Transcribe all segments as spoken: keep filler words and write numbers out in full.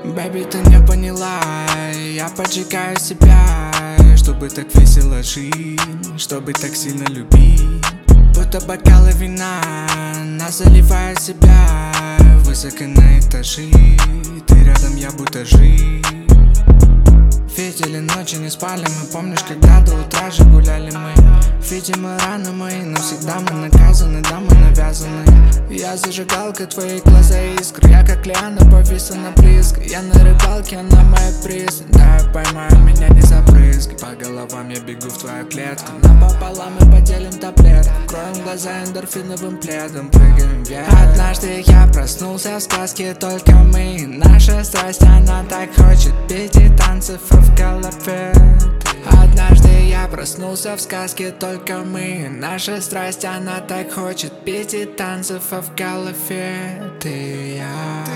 Бэби, ты не поняла, я поджигаю себя, чтобы так весело жить, чтобы так сильно любить. Будто бокалы вина нас заливают себя высоко на этажи. Ты рядом, я будто жив. Видели ночи, не спали мы. Помнишь, когда до утра же гуляли мы? Видимо, раны мои, но всегда мы наказаны, да, мы навязаны. Я зажигалка, твои глаза искры. Я как лиана повисла на близко. Я на рыбалке, она моя приз. Да, поймай меня, не забрызгай. По головам я бегу в твою клетку. Напополам мы поделим таблетку. Кроем глаза эндорфиновым пледом, прыгаем вверх. Однажды я проснулся в сказке, только мы. Наша страсть, она так хочет петь и танцев в голове. Однажды я проснулся в сказке, только мы. Наша страсть, она так хочет петь и танцев в голове. Ты и я.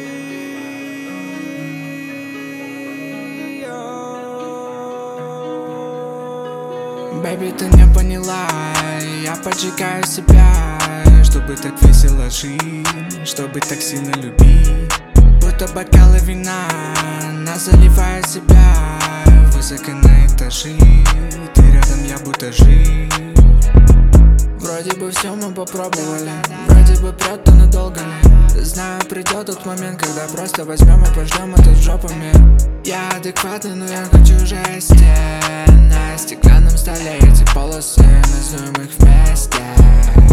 Бэби, ты не поняла, я поджигаю себя, чтобы так весело жить, чтобы так сильно любить. Будто бокалы вина нас заливают себя высоко на этажи. Ты рядом, я будто жив. Вроде бы все мы попробовали, вроде бы прет, но надолго ли. Знаю, придет тот момент, когда просто возьмем и пождем этот жопами. Я адекватный, но я хочу жести. На стеклянном столе эти полосы, назовем их вместе.